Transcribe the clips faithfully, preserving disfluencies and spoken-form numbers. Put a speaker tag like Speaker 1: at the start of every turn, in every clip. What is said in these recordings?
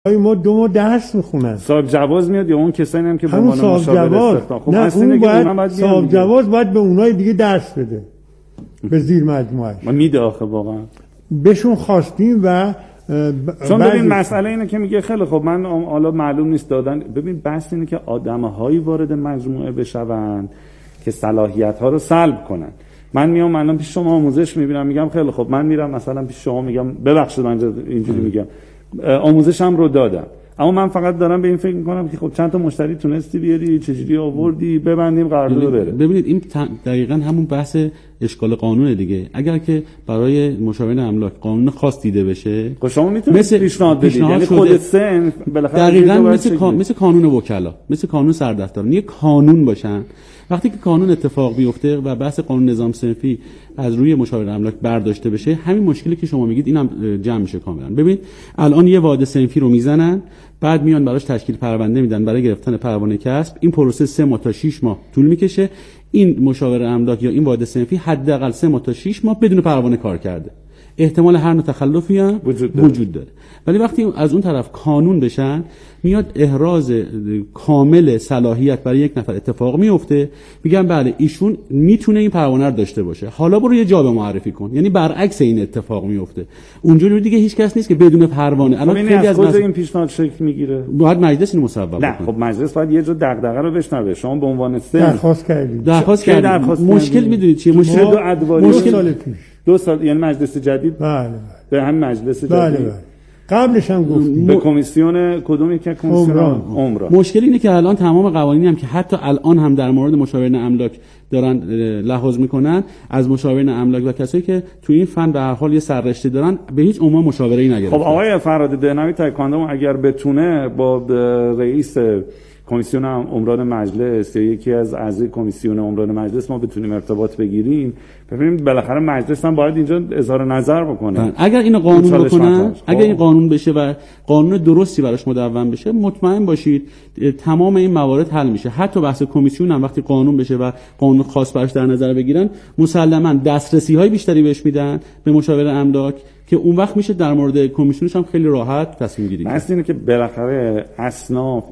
Speaker 1: ما دو ما درس میخونن.
Speaker 2: صاحب جواز میاد یا اون کسایی هم که به عنوان
Speaker 1: مشاور استخدام؟ خب نه اون باید صاحب جواز باید به اونای دیگه درس بده به زیر مجموعه.
Speaker 2: ما میده آخه واقعا
Speaker 1: بهشون خواستیم و
Speaker 2: چون ببین مسئله اینه که میگه خیلی خب من حالا معلوم نیست دادن. ببین بحث اینه که آدم‌هایی وارد مجموعه بشوند که صلاحیت‌ها رو سلب کنن. من میام الان پیش شما آموزش میبینم میگم خیلی خب من میرم مثلا پیش شما میگم ببخشید من اینجوری میگم آموزشم رو دادم، اما من فقط دارم به این فکر میکنم که خب چند تا مشتری تونستی بیاری، چجوری آوردی، ببندیم قرارداد بره.
Speaker 3: ببینید این دقیقاً همون بحث اشکال قانونه دیگه. اگر که برای مشاورین املاک قانون خاص دیده بشه
Speaker 2: خب شما میتونید پیشنهاد بدید، یعنی خود سن بالاخره
Speaker 3: دقیقاً مثل کا... مثل قانون وکلا، مثل قانون سردفتران یه قانون باشن. وقتی که قانون اتفاق بیفته و بحث قانون نظام صنفی از روی مشاور املاک برداشته بشه، همین مشکلی که شما میگید اینم جمع میشه کاملا. ببین الان یه واحد صنفی رو میزنن، بعد میان براش تشکیل پرونده میدن برای گرفتن پروانه کسب. این پروسه سه ماه تا شش ماه طول میکشه. این مشاور املاک یا این واحد صنفی حداقل سه ماه تا شش ماه بدون پروانه کار کرده. احتمال هر نوع تخلفی هم وجود داره. وجود داره. ولی وقتی از اون طرف قانون بشن، میاد احراز کامل صلاحیت برای یک نفر اتفاق میفته، میگن بله ایشون میتونه این پروانه رو داشته باشه، حالا برو یه جا به معرفی کن. یعنی برعکس این اتفاق میفته. اونجوری دیگه هیچ کس نیست که بدون پروانه. الان خیلی از
Speaker 2: کجا این پیشنهاد شکل میگیره؟
Speaker 3: باید مجلس اینو مصوب کنه.
Speaker 2: نه خب مجلس باید یه جور دغدغه رو بشنوه. شما به عنوان سن
Speaker 1: درخواست کردید.
Speaker 3: درخواست کردید. مشکل میدونید چیه؟
Speaker 2: مشکل دو ادواری
Speaker 1: مشکل سال پیش
Speaker 2: دو سال یعنی مجلس جدید.
Speaker 1: بله بله.
Speaker 2: به همین مجلس جدید.
Speaker 1: بله بله. قبلش هم گفتیم
Speaker 2: به کمیسیون کدوم یک کمیسیون عمران.
Speaker 3: مشکل اینه که الان تمام قوانینی هم که حتی الان هم در مورد مشاورین املاک دارن لحاظ میکنن، از مشاورین املاک و کسایی که تو این فن به هر حال یه سررشته دارن به هیچ عنوان مشاوره ای نگرفتن.
Speaker 2: خب آقای فراد دهنوی تایکواندو اگر بتونه با رئیس کمیسیون عمران مجلس یا یکی از اعضای کمیسیون عمران مجلس ما بتونیم ارتباط بگیریم، ببینیم بالاخره مجلس هم باید اینجا اظهار نظر بکنه.
Speaker 3: اگر اینو قانون بکنن، اگر این قانون بشه و قانون درستی براش مدون بشه، مطمئن باشید تمام این موارد حل میشه. حتی بحث کمیسیون هم وقتی قانون بشه و قانون خاص براش در نظر بگیرن، مسلما دسترسی های بیشتری بهش میدن به مشاور املاک که اون وقت میشه در مورد کمیسیونش هم خیلی راحت تصمیم گیری کرد.
Speaker 2: مثلا اینه که بالاخره اصناف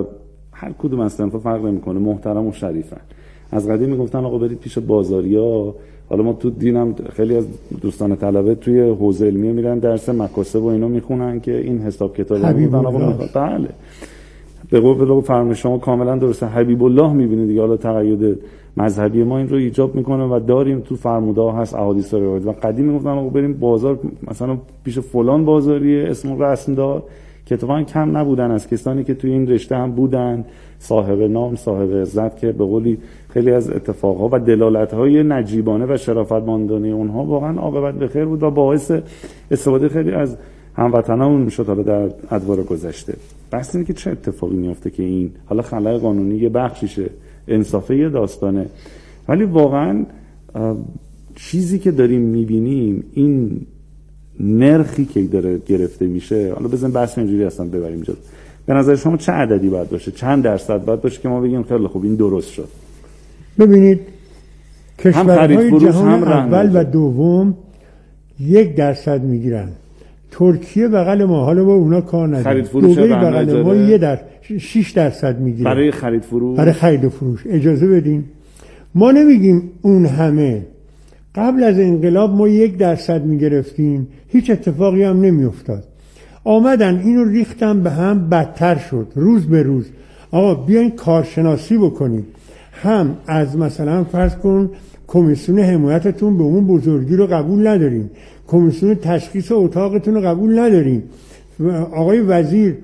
Speaker 2: هر کدوم از صنفا فرق نمیکنه، محترم و شریفن. از قدیم میگفتن آقا برید پیش بازاریا. حالا ما تو دینم خیلی از دوستان طلبه توی حوزه علمیه میرن درس مکاسب و اینا میخونن که این حساب کتاب میگن آقا بله به قول فرمایش شما کاملا درسته. حبیب الله میبینید دیگه. حالا تقید مذهبی ما این رو ایجاب میکنه و داریم تو فرموده هست احادیث روایت. و قدیم میگفتن آقا بریم بازار مثلا پیش فلان بازاری اسم رسم دار که اتفاقا کم نبودن از کسانی که توی این رشته هم بودن، صاحب نام، صاحب عزت، که به قولی خیلی از اتفاقها و دلالت‌های نجیبانه و شرافتمندانه اونها واقعا عاقبت به خیر بود و باعث استفاده خیلی از هموطنامون میشد حالا در ادوار گذشته. بحث اینه که چه اتفاقی میفته که این حالا خلأ قانونی یه بخشیشه، انصافه یه داستانه، ولی واقعا چیزی که داریم میبینیم این نرخی که داره گرفته میشه. حالا بزن بحث اینجوری هستن ببریم جلو. به نظر شما چه عددی باید باشه، چند درصد باید باشه که ما بگیم خیلی خوب این درست شد؟
Speaker 1: ببینید کشورهای جهان اول و دوم یک درصد میگیرن. ترکیه بغل ما، حالا با اونا کار نداریم.
Speaker 2: خرید فروش
Speaker 1: بغل ما یه در شش درصد میگیرن
Speaker 2: برای خرید فروش.
Speaker 1: برای خرید و فروش اجازه بدین. ما نمیگیم اون همه. قبل از انقلاب ما یک درصد میگرفتیم، هیچ اتفاقی هم نمیافتاد. آمدن اینو ریختن به هم، بدتر شد روز به روز. آقا بیاین کارشناسی بکنید. هم از مثلا فرض کن کمیسیون حمایتتون به اون بزرگی رو قبول ندارین، کمیسیون تشخیص اتاقتون رو قبول ندارین. آقای وزیر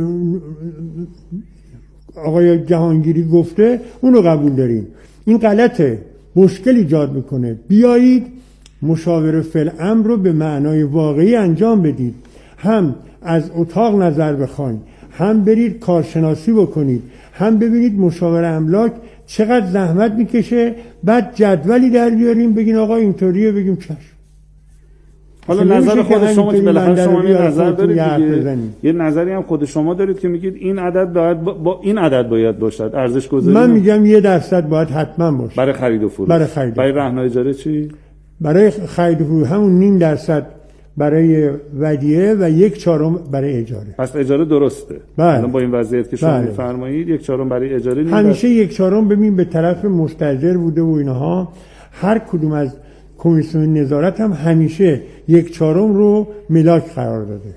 Speaker 1: آقای جهانگیری گفته اون رو قبول دارین. این غلطه، مشکل ایجاد میکنه. بیایید مشاوره فی‌الامر رو به معنای واقعی انجام بدید. هم از اتاق نظر بخواین، هم برید کارشناسی بکنید، هم ببینید مشاور املاک چقدر زحمت میکشه، بعد جدولی در بیاریم بگین آقا اینطوریه، بگیم چشم.
Speaker 2: حالا نظر خود شما که بالاخره شما یه نظر دارید دیگه، یه نظری هم خود شما دارید که میگید این عدد باید با این عدد باید باشد ارزش گذاری.
Speaker 1: من میگم یه درصد باید حتما باشه
Speaker 2: برای خرید و فروش.
Speaker 1: برای خرید
Speaker 2: برای رهن و اجاره چی؟
Speaker 1: برای خرید و فروش همون نیم درصد برای ودیعه و یک چهارم برای اجاره.
Speaker 2: پس اجاره درسته.
Speaker 1: بله.
Speaker 2: با این وضعیت که شما
Speaker 1: بله.
Speaker 2: می‌فرمایید یک چهارم برای اجاره نیست.
Speaker 1: همیشه یک چهارم ببین به طرف مستاجر بوده و اینها. هر کدوم از کمیسیون نظارت هم همیشه یک چهارم رو ملاک قرار داده.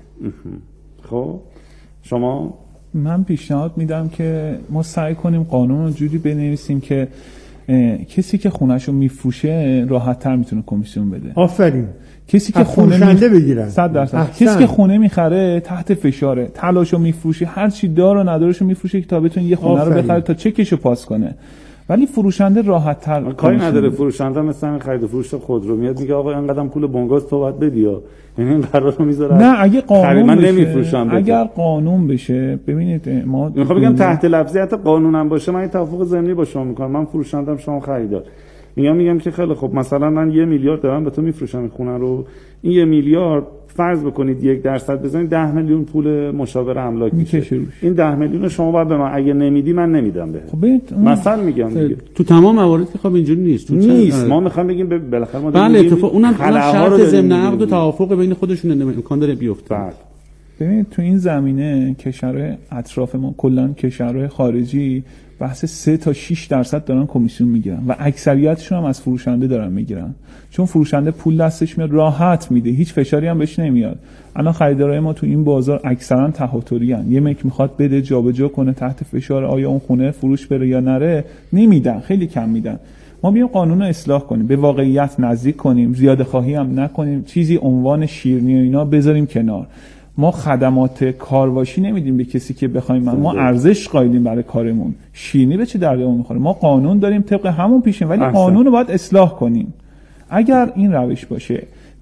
Speaker 2: خب شما؟
Speaker 4: من پیشنهاد میدم که ما سعی کنیم قانون رو جوری بنویسیم که کسی که خونه‌شو میفروشه راحت‌تر میتونه کمیسیون بده.
Speaker 1: آفرین.
Speaker 4: کسی که خونه
Speaker 1: میخره بگیرن
Speaker 4: صد درصد کسی که خونه میخره تحت فشاره، تلاشو میفروشه، هر چی دار و ندارشو میفروشه که تا بتونه یه خونه آفرین. رو بخره تا چکشو پاس کنه. ولی فروشنده راحت تر
Speaker 2: کاری نداره. فروشنده مثلا خرید و فروش خودرو میاد میگه آقا اینقدر پول بنگاز تو باید بدی، یعنی این قرار رو میذاره.
Speaker 4: نه اگه قانون
Speaker 2: من
Speaker 4: بشه
Speaker 2: نمیفروشم.
Speaker 4: اگر قانون بشه ببینید ما
Speaker 2: میخوام بگم تحت لفظی حتی قانونم باشه من این توافق ضمنی با شما میکنم. من فروشندم شما خریدار. میگم میگم که خیلی خب مثلا من یه میلیارد دارم به تو میفروشم این خونه رو. این یه میلیارد فرض بکنید یک درصد بزنید ده میلیون پول مشاور املاک میشه. این ده میلیون شما باید به من اگه نمیدی من نمیدم بهت.
Speaker 4: خب
Speaker 2: مثلا میگم دیگه
Speaker 3: تو تمام موارد که خب اینجوری نیست. تو
Speaker 2: نیست. ما میخوام بگیم بالاخره ما
Speaker 3: بله اتفاق اونم شرط ضمن عقد و توافق بین خودشون امکان داره بیفته.
Speaker 2: بله.
Speaker 4: ببینید تو این زمینه کشورهای اطراف ما کلا کشورهای خارجی بحث سه تا شش درصد دارن کمیسیون میگیرن و اکثریتشون هم از فروشنده دارن میگیرن، چون فروشنده پول دستش میاد راحت میده، هیچ فشاری هم بهش نمیاد. الان خریدارای ما تو این بازار اکثرا تهاتری ان، یه مک میخواد بده جابجا کنه تحت فشار آیا اون خونه فروش بره یا نره نمیدن، خیلی کم میدن. ما بیایم قانون رو اصلاح کنیم، به واقعیت نزدیک کنیم، زیاده خواهی هم نکنیم، چیزی عنوان شیرینی و اینا بذاریم کنار. ما خدمات کارواشی نمیدیم به کسی که بخوایم، ما ارزش قائلیم برای کارمون. شیرینی به چه دردمون میخوره؟ ما قانون داریم طبق همون پیشیم، ولی قانون رو باید اصلاح کنیم. اگر این روش باشه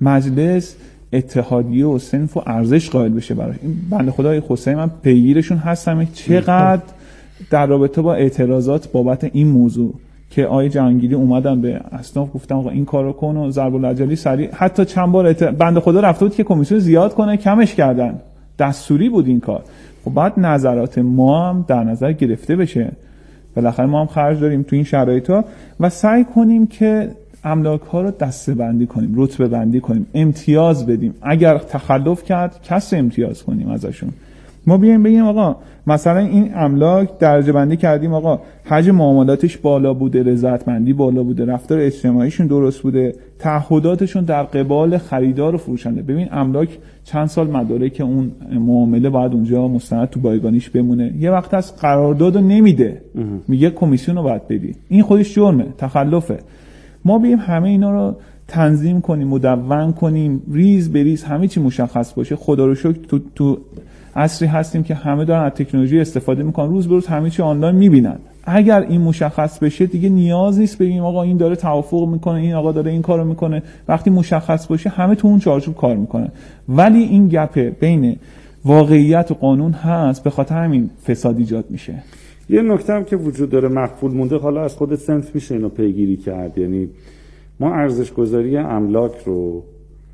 Speaker 4: مجلس اتحادیه و صنف و ارزش قائل بشه برای این بنده خدای حسین، من پیگیرشون هستم چقدر در رابطه با اعتراضات بابت این موضوع که آقای جهانگیری اومدن به اصناف گفتن آقا این کارو کن و ضرب العجلی سریع، حتی چند بار ات... بنده خدا رفته بود که کمیسیون زیاد کنه کمش کردن، دستوری بود این کار. خب بعد نظرات ما هم در نظر گرفته بشه، بالاخره ما هم خرج داریم تو این شرایطا و سعی کنیم که املاک ها رو دسته بندی کنیم، رتبه بندی کنیم، امتیاز بدیم، اگر تخلف کرد کسر امتیاز کنیم ازشون. ما بیایم بگیم آقا مثلا این املاک درجه بندی کردیم، آقا حجم معاملاتش بالا بوده، رضایتمندی بالا بوده، رفتار اجتماعیشون درست بوده، تعهداتشون در قبال خریدار و فروشنده. ببین املاک چند سال مدارک اون معامله باید اونجا مستند تو بایگانیش بمونه، یه وقت از قراردادو نمیده میگه کمیسیون رو باید بدی، این خودش جرمه، تخلفه. ما بیایم همه اینا رو تنظیم کنیم، مدون کنیم، ریز به ریز همه چی مشخص باشه. خدا رو شکر تو تو عصری هستیم که همه دارن از تکنولوژی استفاده میکنن، روز به روز همه چی آنلاین میبینن. اگر این مشخص بشه دیگه نیاز نیست بگیم آقا این داره توافق میکنه، این آقا داره این کارو میکنه. وقتی مشخص باشه همه تو اون چارچوب کار میکنن. ولی این گپ بین واقعیت و قانون هست، به خاطر همین فساد ایجاد میشه.
Speaker 2: یه نکته هم که وجود داره مخفول مونده، حالا از خود صنف میشه اینو پیگیری کرد. یعنی ما ارزش گذاری املاک رو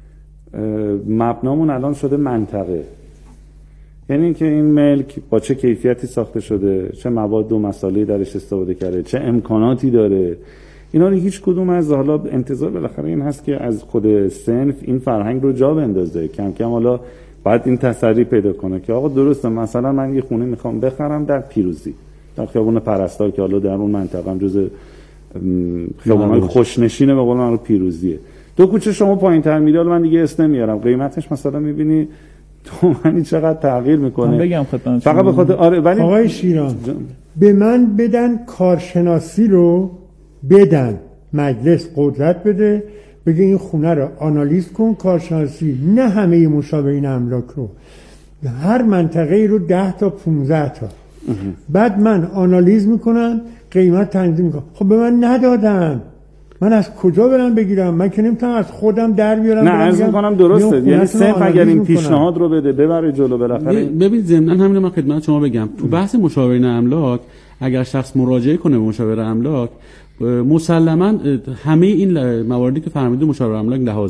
Speaker 2: مبنامون الان شده منطقه، یعنی اینکه این ملک با چه کیفیتی ساخته شده، چه مواد و مسائلی درش استفاده کرده، چه امکاناتی داره. اینا رو هیچ کدوم از حالا انتظار بالاخره این هست که از خود صنف این فرهنگ رو جا بندازه، کم کم حالا بعد این تسری پیدا کنه که آقا درسته مثلا من یه خونه میخوام بخرم در پیروزی، در خیابون پرستار که حالا در اون منطقه هم جز خیابون‌های خوشنشینه به قول من رو پیروزیه، دو کوچه شما پایین‌تر میره، من دیگه اسم نمیارم، قیمتش مثلا میبینی تومانی چقدر تغییر میکنه.
Speaker 4: من بگم خدمتتون
Speaker 2: فقط به خاطر آره ولی
Speaker 1: آقای شیران به من بدن کارشناسی رو بدن، مجلس قدرت بده بگه این خونه رو آنالیز کن، کارشناسی، نه همه مشابهین املاک رو، هر منطقه رو ده تا پونزده تا بعد من آنالیز میکنم قیمت تنظیم میکنم. خب به من ندادن، من از کجا برم بگیرم؟ من که نمیتونم از خودم در بیارم.
Speaker 2: نه عرض میکنم درسته، یعنی صنف اگر این پیشنهاد رو بده ببره جلو بالاخره.
Speaker 3: ببین ضمن همین من خدمت شما بگم تو بحث مشاورین املاک اگر شخص مراجعه کنه به مشاور املاک مسلما همه این مواردی که فرمودید مشاور املاک لحاظ میکنه.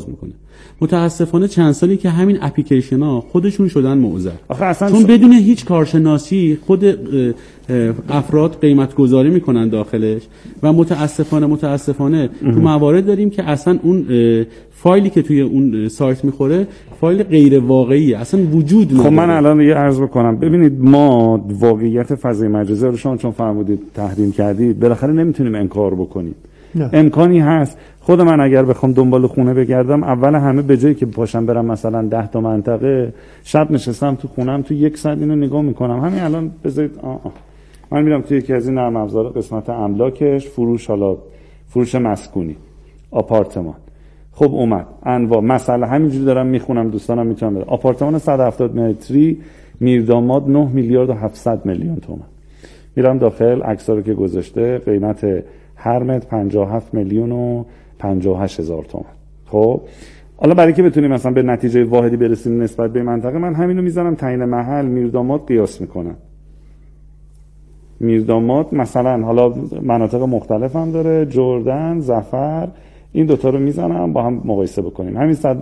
Speaker 3: متاسفانه چند سالی که همین اپلیکیشن ها خودشون شدن معضل، چون
Speaker 2: ش...
Speaker 3: بدون هیچ کارشناسی خود افراد قیمت گذاری میکنن داخلش و متاسفانه متاسفانه تو موارد داریم که اصلا اون فایلی که توی اون سایت میخوره فایل غیر واقعیه، اصلا وجود نداره.
Speaker 2: خب من الان یه عرض بکنم، ببینید ما واقعیت فضای مجازی رو شما چون فرمودید تحریم کردید بالاخره نمیتونیم انکار بکنیم. نه. امکانی هست. خود من اگر بخوام دنبال خونه بگردم، اول همه به جایی که پاشم برم مثلا ده تا منطقه، شب نشستم تو خونم تو یک ساعت اینو نگاه میکنم. همین الان بذارید آه آه. من میرم توی یکی از این نرم افزار قسمت املاکش، فروش، حالا فروش مسکونی، آپارتمان. خب اومد انواع مسئله همینجوری دارم میخونم، دوستانم میتونم بدم. آپارتمان صد و هفتاد متری میرداماد نه میلیارد و هفتصد میلیون تومان. میرم داخل عکس‌ها رو که گذاشته، قیمت هر متر پنجاه و هفت میلیون و پنجاه و هشت هزار تومان. خب حالا برای که بتونیم مثلا به نتیجه واحدی برسیم نسبت به منطقه، من همینو میذارم تعیین محل میرداماد قیاس میکنم. میرداماد مثلا حالا مناطق مختلف هم داره، جردن، ظفر، این دوتا رو میزنم با هم مقایسه بکنیم. همین صد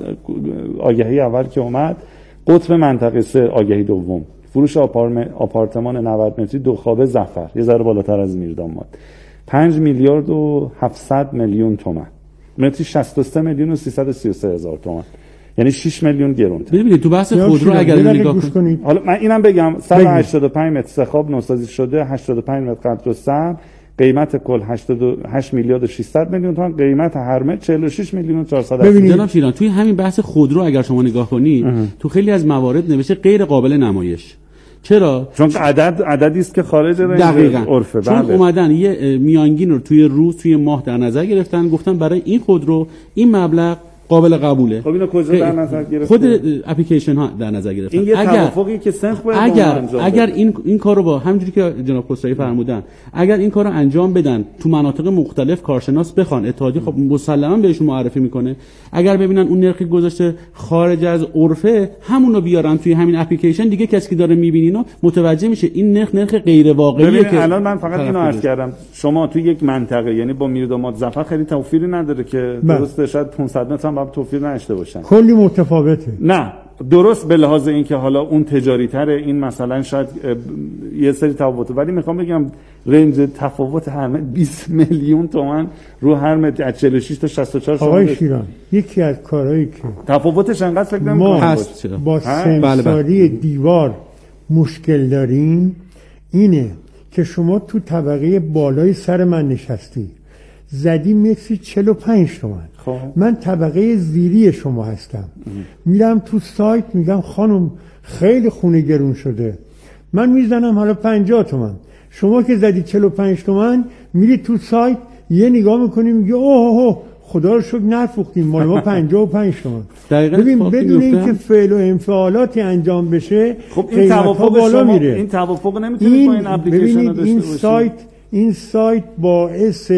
Speaker 2: آگهی اول که اومد، قطب منطقه سه آگهی دوم، فروش آپارتمان نود متری دو خوابه ظفر، یه ذره بالاتر از میرداماد، پنج میلیارد و هفتصد میلیون تومان، متری شصت و سه میلیون و سیصد و سی و سه هزار تومان، یعنی شش میلیون گرونتر.
Speaker 3: ببینید تو بحث خودرو اگر نگاه
Speaker 1: کنید،
Speaker 2: حالا من اینم بگم، صد و هشتاد و پنج متر سه خواب نوسازی شده، هشتاد و پنج متر قطر و سم، قیمت کل هشتاد و هشت میلیارد و ششصد میلیون تومان، قیمت هر متر چهل و شش میلیون و چهارصد.
Speaker 3: ببینید جناب شیران، توی همین بحث خودرو اگر شما نگاه کنید تو خیلی از موارد نوشته غیر قابل نمایش. چرا؟
Speaker 2: چون عدد عددی است که خارج رنج عرفه.
Speaker 3: چون بله. اومدن یه میانگین رو توی روز توی ماه در نظر گرفتن، گفتن برای این خودرو این مبلغ قابل قبوله.
Speaker 2: خب اینو کجا در نظر گرفتن؟
Speaker 3: خود اپلیکیشن ها در نظر گرفتن.
Speaker 2: این یه توافقی که سنخ باید
Speaker 3: اگر اگر این این کارو با همونجوری که جناب خسروی فرمودن، اگر این کارو انجام بدن تو مناطق مختلف، کارشناس بخوان، اتحادیه خب مسلما بهشون معرفی میکنه، اگر ببینن اون نرخی گذاشته خارج از عرفه، همونو بیارن توی همین اپلیکیشن، دیگه کسی که داره میبینینو متوجه میشه این نرخ نرخ غیر واقعیه. که
Speaker 2: الان من فقط اینو عرض کردم، شما توی یک منطقه، یعنی با میرداماد ظفر خیلی توفیری نداره که درسته، شاید پانصد متر هم توفیر نشته باشن،
Speaker 1: کلی متفاوته.
Speaker 2: نه درست، به لحاظ اینکه حالا اون تجاری تره، این مثلا شاید یه سری تفاوته، ولی میخوام بگم رنج تفاوت هر متر بیست میلیون تومان رو هر متر از چهل و شش تا شصت و چهار.
Speaker 1: آقای شیران، یکی از کارهایی که
Speaker 2: تفاوتش انقدر فکر
Speaker 1: نمی‌کنم هست با سنساری دیوار مشکل داریم اینه که شما تو طبقه بالای سر من نشستی، زدی مکسی چهل و پنج تومن، من طبقه زیری شما هستم، میرم تو سایت میگم خانم خیلی خونه گرون شده، من میزنم حالا پنجاه تومن، شما که زدی چهل و پنج تومن میری تو سایت یه نگاه میکنی میگه اوه اوه خدا رو شکر نفروختیم، مال ما پنجاه و پنج تومن. ببین بدون اینکه فعل و انفعالاتی انجام بشه
Speaker 2: خب این توافق بالا میره. این توافق نمیتونید با این اپلیکیشن داشته
Speaker 1: این سایت این سایت باعث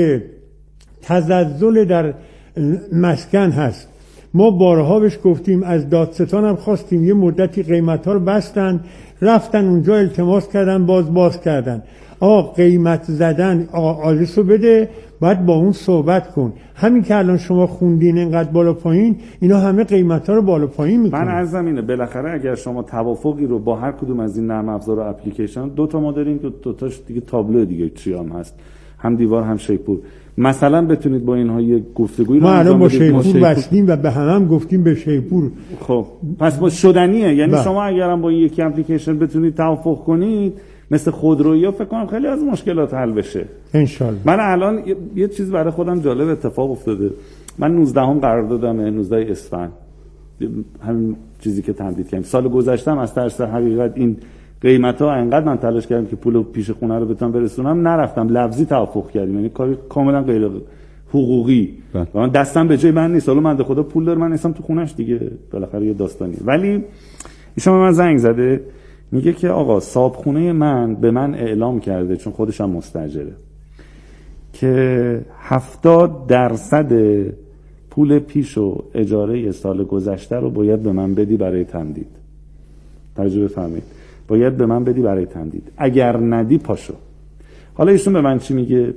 Speaker 1: تزلزل در مسکن هست. ما بارها بهش گفتیم، از دادستان هم خواستیم، یه مدتی قیمت‌ها رو بستن، رفتن اونجا التماس کردن، باز باز کردن. آقا قیمت زدن، آقا آدرس رو بده، باید با اون صحبت کن. همین که الان شما خوندین اینقدر بالا پایین، اینا همه قیمت‌ها رو بالا پایین میکنن.
Speaker 2: من عرضم اینه، بالاخره اگر شما توافقی رو با هر کدوم از این نرم افزار و اپلیکیشن، دو تا ما داریم، دو, دو تاش دیگه تابلو دیگه چی هم هست، هم دیوار هم شیپور، مثلا بتونید با اینها یه گفتگویی رو
Speaker 1: ما الان با شیپور بستیم و به همه هم گفتیم به شیپور.
Speaker 2: خب پس با شدنیه، یعنی با. شما اگرم با این یکی اپلیکیشن بتونید توافق کنید مثل خودرویی، فکر کنم خیلی از مشکلات حل بشه
Speaker 1: ان شاء الله.
Speaker 2: من الان یه, یه چیز برای خودم جالب اتفاق افتاده. من نوزدهم قرار دادم، نوزدهم اسفند، همین چیزی که تمدید کردیم سال گذشتم، از ترس حقیقت این قیمتا انقدر من تلاش کردم که پول پیش خونه رو بتونم برسونم، نرفتم، لفظی توافق کردیم، یعنی کاری کاملا غیر حقوقی. من دستم به جای من نیست، حالا من خدا پول داره، من نیستم تو خونش دیگه، بالاخره یه داستانیه. ولی ایشون من زنگ زده میگه که آقا صاحبخونه من به من اعلام کرده، چون خودش هم مستاجره، که هفتاد درصد پول پیش و اجاره سال گذشته رو باید به من بدی برای تمدید. توجه بفرمایید، باید به من بدی برای تمدید، اگر ندی پاشو. حالا ایشون به من چی میگه؟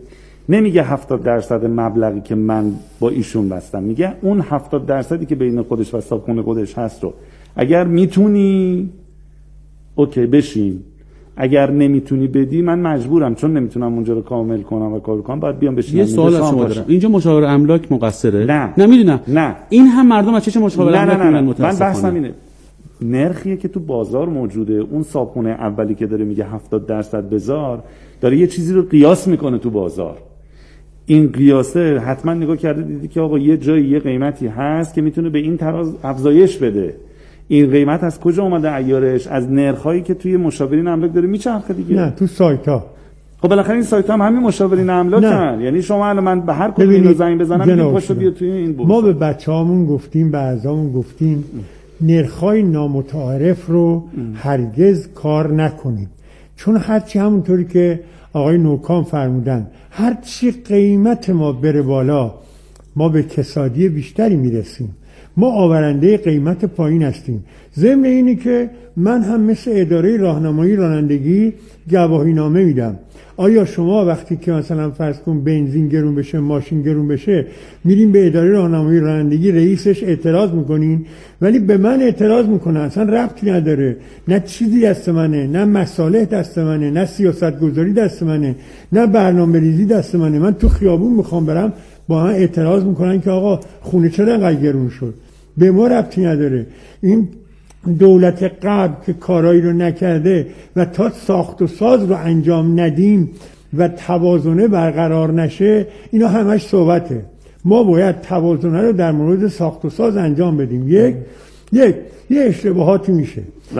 Speaker 2: نمیگه هفتاد درصد مبلغی که من با ایشون بستم، میگه اون هفتاد درصدی که بین خودش و صاحبخونه خودش هست رو اگر میتونی اوکی بشین، اگر نمیتونی بدی من مجبورم چون نمیتونم اونجا رو کامل کنم و کار کنم باید بیام بشینم.
Speaker 3: یه سوال از شما دارم، اینجا مشاور املاک مقصره؟
Speaker 2: نه
Speaker 3: نمیدونم.
Speaker 2: نه
Speaker 3: این هم مردم از چه مشاور املاک
Speaker 2: میگن
Speaker 3: متاسفانه.
Speaker 2: من بحثم اینه نرخیه که تو بازار موجوده، اون صاحبخونه اولی که داره میگه هفتاد درصد بذار داره یه چیزی رو قیاس میکنه تو بازار. این قیاسه حتما نگاه کرده دیدی که آقا یه جایی یه قیمتی هست که میتونه به این تراز افزایش بده. این قیمت از کجا اومده عیارش؟ از نرخایی که توی مشاورین املاک داره میچرخه دیگه.
Speaker 1: نه تو سایت ها.
Speaker 2: خب بالاخره این سایت ها هم همین مشاورین املاکن. یعنی شما الان من به هر کدوم اینو زنگ بزنم میگم پاشو بیا توی این بورس.
Speaker 1: ما به بچه‌هامون گفتیم، به اعضامون گفتیم نرخای نامتعارف رو هرگز کار نکنید، چون هرچی همونطوری که آقای نوکان فرمودن هرچی قیمت ما بره بالا ما به کسادی بیشتری میرسیم، ما آورنده قیمت پایین هستیم. ضمن اینه که من هم مثل اداره راهنمایی رانندگی گواهی نامه میدم. آیا شما وقتی که مثلا فرض کن بنزین گرون بشه، ماشین گرون بشه، میریم به اداره راهنمایی رانندگی رئیسش اعتراض میکنین؟ ولی به من اعتراض میکنه، اصلا ربطی نداره، نه چیزی دست منه، نه مصالح دست منه، نه سیاست گذاری دست منه، نه برنامه ریزی دست منه. من تو خیابون میخوام برم با هم اعتراض میکنن که آقا خونه چرا انقدر گرون شد؟ به ما ربطی نداره. این دولت قبل که کارایی رو نکرده و تا ساخت و ساز رو انجام ندیم و توازنه برقرار نشه، اینا همش صحبته. ما باید توازنه رو در مورد ساخت و ساز انجام بدیم. یک یک یه اشتباهاتی میشه.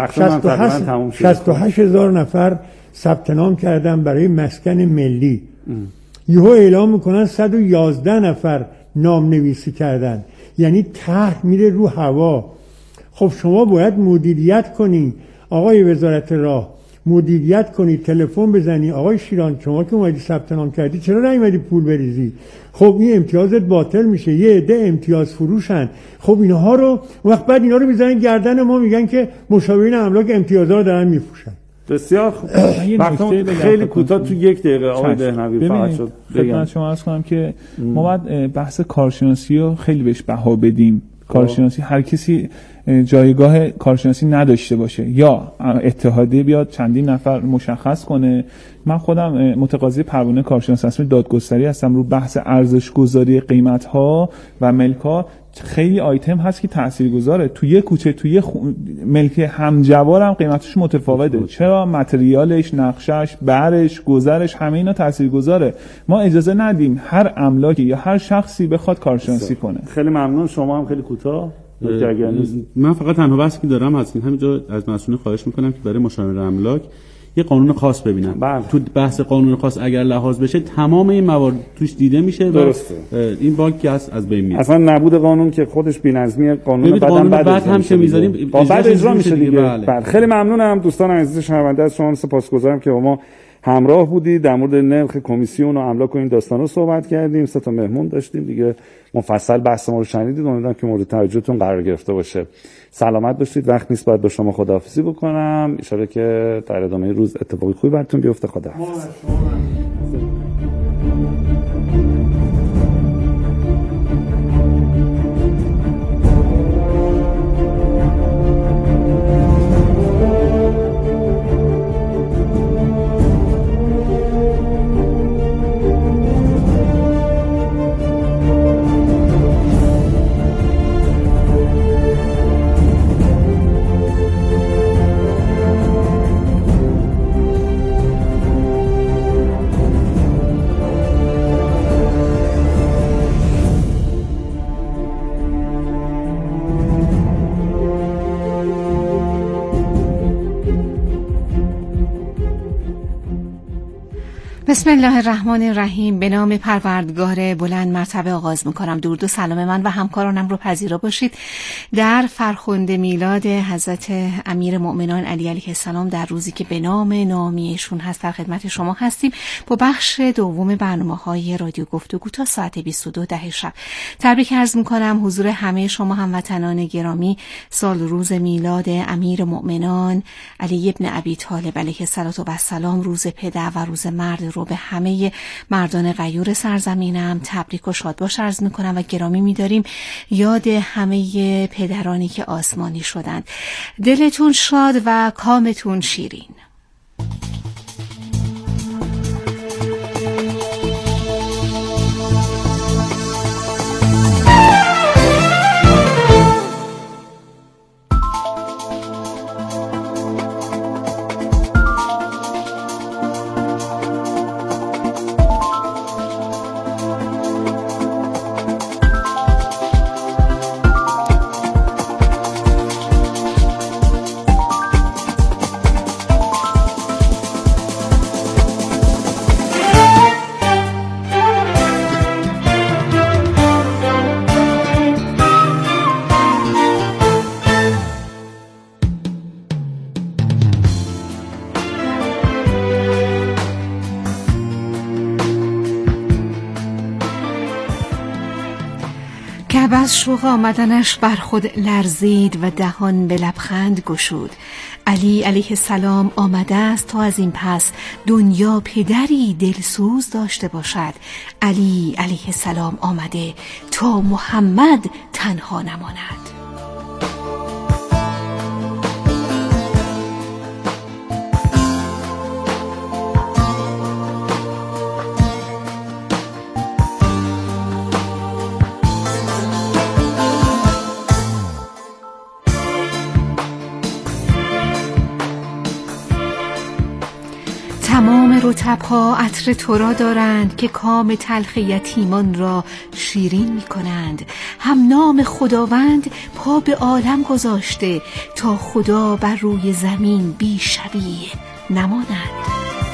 Speaker 1: شصت و هشت هزار نفر ثبت نام کردن برای مسکن ملی، یهو اعلام میکنن صد و یازده نفر نام نویسی کردن، یعنی طرح میره رو هوا. خب شما باید مدیریت کنی آقای وزارت راه، مدیریت کنی، تلفن بزنی آقای شیران شما که اومدی ثبت نام کردی چرا نیومدی پول بریزی؟ خب این امتیازت باطل میشه. یه عده امتیاز فروشن. خب اینها رو وقت بعد اینا رو میذارن گردن ما، میگن که مشاورین املاک امتیازها رو دارن میفروشن.
Speaker 2: بسیار خوب. خیلی کوتاه تو یک دقیقه آقای دهنوی فقط شد
Speaker 4: خدمت شما عرض کنم که ما باید بحث کارشناسی رو خیلی بهش بها بدیم. کارشناسی هر کسی جایگاه کارشناسی نداشته باشه، یا اتحادیه بیاد چندین نفر مشخص کنه. من خودم متقاضی پروانه کارشناس رسمی دادگستری هستم. رو بحث ارزش گذاری قیمت ها و ملک ها خیلی آیتم هست که تاثیرگذاره. توی یه کوچه توی خ... ملک همجوار هم قیمتش متفاوته. چرا؟ متریالش، نقشش، برش، گذرش، همه اینا تاثیرگذاره. ما اجازه ندیم هر املاکی یا هر شخصی بخواد کارشناسی کنه.
Speaker 2: خیلی ممنون. شما هم خیلی کوتاه.
Speaker 3: من فقط تنها بحثی که دارم هست این همینجا از مسئولین خواهش میکنم که برای مشاور املاک یه قانون خاص ببینن.
Speaker 2: بله.
Speaker 3: تو بحث قانون خاص اگر لحاظ بشه تمام این موارد توش دیده میشه.
Speaker 2: درسته.
Speaker 3: این باگ که از از بین میاد.
Speaker 2: اصلا نبود قانون که خودش بی‌نظمی قانون بعداً بعد, بعد
Speaker 3: هم که میذاریم
Speaker 2: بعد اجرا میشه دیگه.
Speaker 3: بله.
Speaker 2: بله. خیلی ممنونم دوستان عزیز شنونده، از شما سپاسگزارم که با ما همراه بودید. در مورد نرخ کمیسیون و املاک و این داستانا صحبت کردیم. سه تا مهمون داشتیم دیگه، مفصل بحث ما رو شنیدید. امیدوارم که مورد توجهتون قرار گرفته باشه. سلامت باشید. وقت نیست باید با شما خداحافظی بکنم. ان شاءالله که در ادامه روز اتفاقی خوبی براتون بیفته. خداحافظ.
Speaker 5: بسم الله الرحمن الرحیم. به نام پروردگار بلند مرتبه آغاز میکنم. درود و سلام من و همکارانم رو پذیرا باشید. در فرخنده میلاد حضرت امیر مؤمنان علی علیه السلام در روزی که به نام نامیشون هست در خدمت شما هستیم با بخش دوم برنامه‌های رادیو گفتگو تا ساعت بیست و دو ده شب. تبریک عرض میکنم حضور همه شما هموطنان گرامی. سال روز میلاد امیر مؤمنان علی ابن ابی طالب علیه السلام، روز پدر و روز مرد، رو به همه مردان غیور سرزمینم تبریک و شادباش عرض میکنم و گرامی میداریم یاد همه پدرانی که آسمانی شدند. دلتون شاد و کامتون شیرین. که از شوق آمدنش بر خود لرزید و دهان به لبخند گشود. علی علیه السلام آمده است تا از این پس دنیا پدری دلسوز داشته باشد. علی علیه السلام آمده تا محمد تنها نماند. تمام رطب‌ها عطر تو را دارند که کام تلخ یتیمان را شیرین می کنند. هم نام خداوند پا به عالم گذاشته تا خدا بر روی زمین بی شبیه نماند.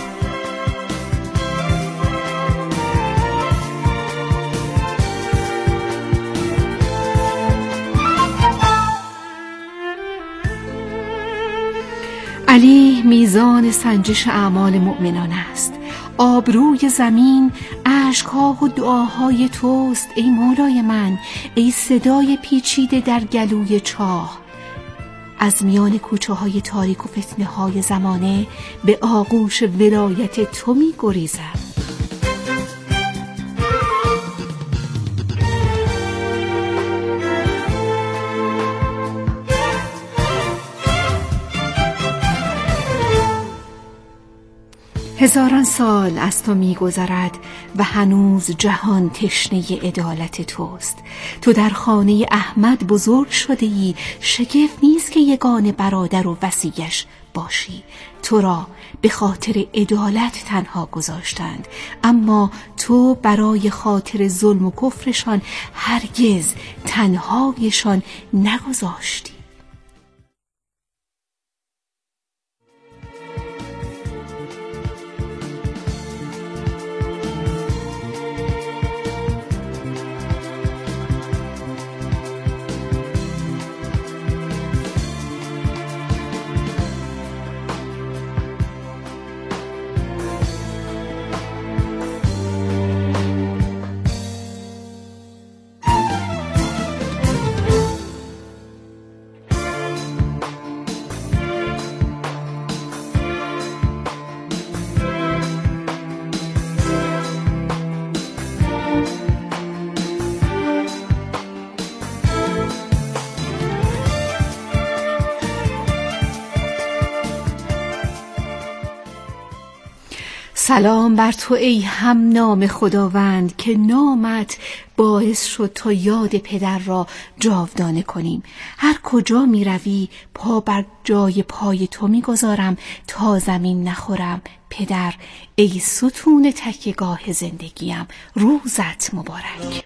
Speaker 5: علی میزان سنجش اعمال مؤمنان است. آبروی زمین اشک‌ها و دعاهای توست ای مولای من، ای صدای پیچیده در گلوی چاه. از میان کوچه های تاریک و فتنه های زمانه به آغوش ولایت تو می گریزم. هزاران سال از تو می گذرد و هنوز جهان تشنه عدالت توست. تو در خانه احمد بزرگ شده ای، شگفت نیست که یگانه برادر و وصیش باشی. تو را به خاطر عدالت تنها گذاشتند، اما تو برای خاطر ظلم و کفرشان هرگز تنهایشان نگذاشتی. سلام بر تو ای هم نام خداوند که نامت باعث شد تا یاد پدر را جاودانه کنیم. هر کجا می روی پا بر جای پای تو می گذارم تا زمین نخورم. پدر ای ستون تکیه‌گاه زندگیم، روزت مبارک.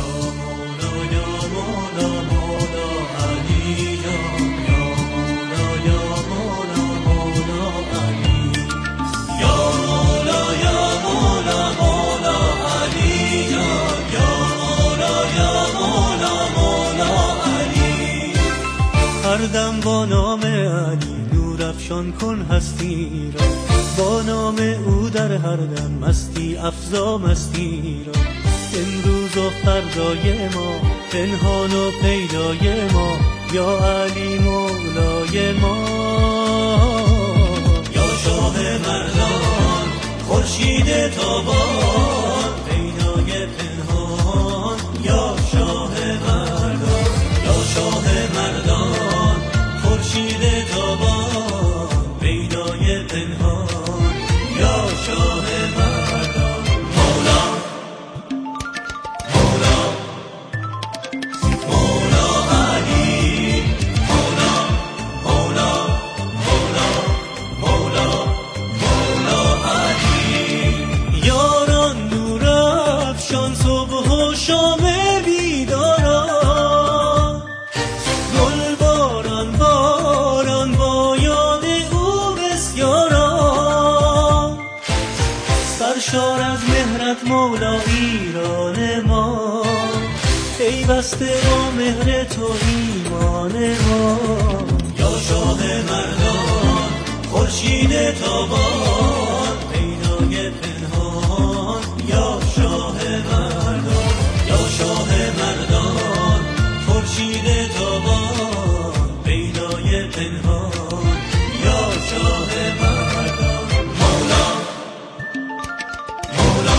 Speaker 6: هر دم با نام علی نور افشان کن هستی را، با نام او در هر دم مستی افزا مستی را. امروز و فردای ما، پنهان و پیدای ما، یا علی مولای ما. یا شاه مردان خود خورشید تابان پیدای پنهان یا شاه مردان یا شاه مردان خورشید تابان پیدای پنهان یا شاه مردان مولا مولا مولا علی مولا مولا مولا مولا مولا علی یاران نور افشان صبح و شام بیداران گل باران باران با یاد او بسیاران سرشار از مهرت مولا ایران ما پیوسته با مهر تو ایمان ما یا شاه مردان خورشید تابان پیدای پنهان یا شاه مردان یا شاه مردان خورشید تابان پیدای پنهان یا شاه مردان مولا مولا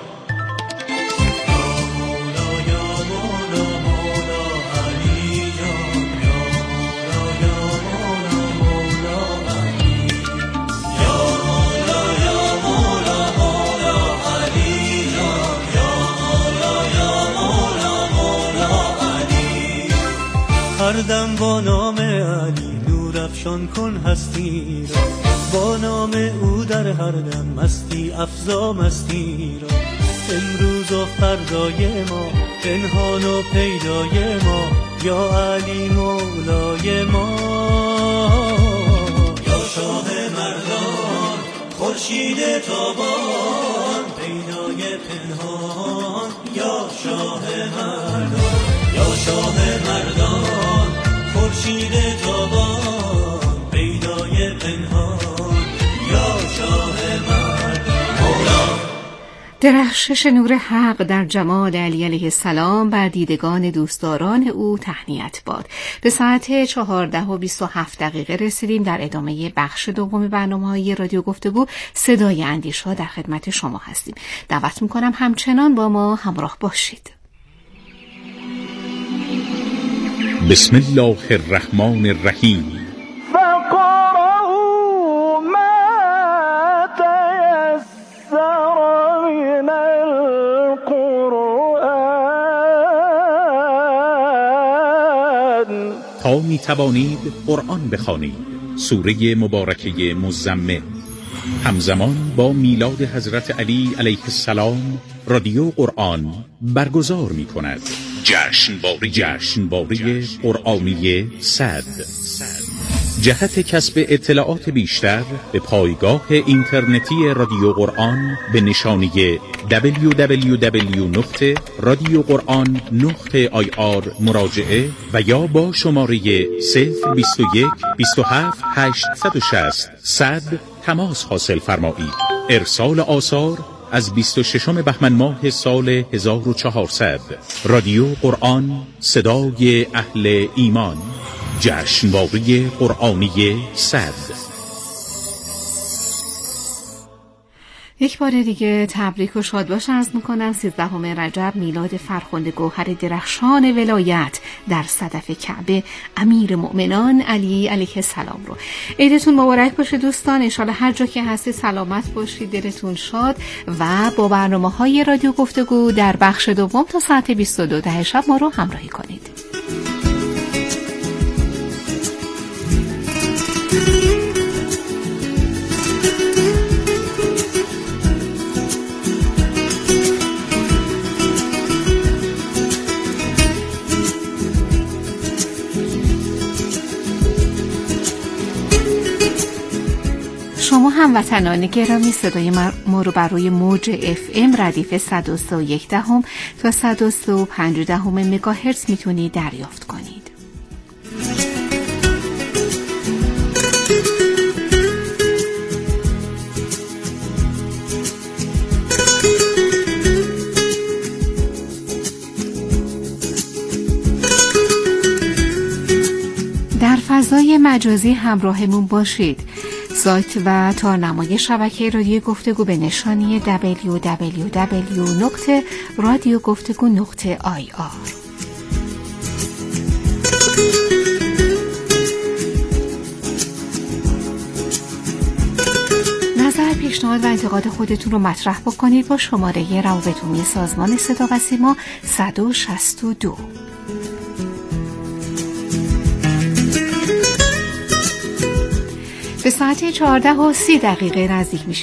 Speaker 6: مولا یا مولا مولا علی جان یا مولا یا مولا مولا علی یا مولا یا مولا مولا علی جان یا مولا یا مولا مولا علی هر دم با نام علی نور افشان کن هستی را با نام او در هر دم مستی افزا مستی را امروز و فردای ما پنهان و پیدای ما یا علی مولای ما یا شاه مردان خورشید تابان پیدای پنهان یا شاه مردان یا شاه مردان خورشید تابان پیدای پنهان یا شاه مردان مولا
Speaker 5: درخشش نور حق در جمال علی علیه السلام بر دیدگان دوستداران او تهنیت باد. به ساعت چهارده و بیست و هفت دقیقه رسیدیم. در ادامه بخش دوم برنامه‌های رادیو گفتگو صدای اندیش‌ها در خدمت شما هستیم. دعوت می‌کنم همچنان با ما همراه باشید.
Speaker 7: بسم الله الرحمن الرحیم.
Speaker 8: فقرأوا ما تيسر من القرآن.
Speaker 7: تا می توانید قرآن بخوانید. سوره مبارکه مزمل همزمان با میلاد حضرت علی علیه السلام رادیو قرآن برگزار می کند جشنواره جشنواره قرآنی صد. جهت کسب اطلاعات بیشتر به پایگاه اینترنتی رادیو قرآن به نشانی دبلیو دبلیو دبلیو نقطه رادیو قرآن نقطه آی آر مراجعه و یا با شماره صفر بیست و یک بیست و هفت هشتصد و شصت صد تماس حاصل فرمایید. ارسال آثار از بیست و ششم بهمن ماه سال هزار و چهارصد. رادیو قرآن صدای اهل ایمان. جشنواره قرآنی صد.
Speaker 5: یک بار دیگه تبریک و شادباش عرض میکنم. سیزدهم رجب میلاد فرخنده گوهر درخشان ولایت در صدف کعبه امیر مؤمنان علی علیه السلام رو. عیدتون مبارک باشه دوستان. انشالله هر جا که هستید سلامت باشید، دلتون شاد و با برنامه های رادیو گفتگو در بخش دوم تا ساعت بیست و دو ده شب ما رو همراهی کنید. شما هموطنان گرامی صدای ما رو بر روی موج اف ام ردیف صد و سه و یک دهم تا صد و سه و پنج دهم مگاهرتز میتونید دریافت کنید. در فضای مجازی همراهمون باشید. سایت و تارنمای شبکه رادیو گفتگو به نشانی دبلیو دبلیو دبلیو نقطه رادیو گفتگو نقطه آی آر. نظر، پیشنهاد و انتقاد خودتون رو مطرح بکنید با شماره روابط عمومی سازمان صدا و سیما صد و شصت و دو. به ساعت چهارده و سی دقیقه نزدیک میشه.